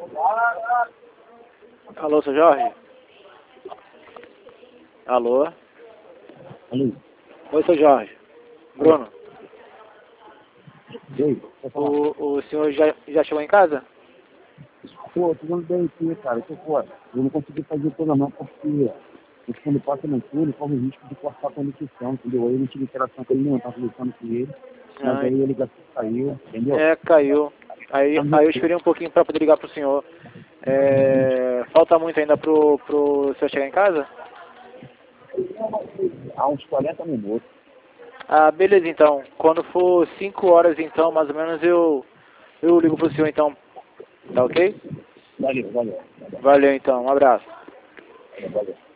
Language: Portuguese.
Alô, seu Jorge? Alô? Alô? Oi, seu Jorge. Bruno, Oi, pode falar. o senhor já chegou em casa? Pô, tô dando bem aqui, cara. Eu tô fora. Eu não consegui fazer o programa porque quando passa no túnel, corre o risco de cortar a conexão, entendeu? Aí eu não tive interação com ele, não tava conversando com ele. Mas aí a ligação caiu, entendeu? Caiu. Aí eu esperei um pouquinho para poder ligar pro senhor. Falta muito ainda pro senhor chegar em casa? Há uns 40 minutos. Ah, beleza então. Quando for 5 horas então, mais ou menos, eu ligo pro senhor então. Tá ok? Valeu. Valeu então, um abraço. Valeu.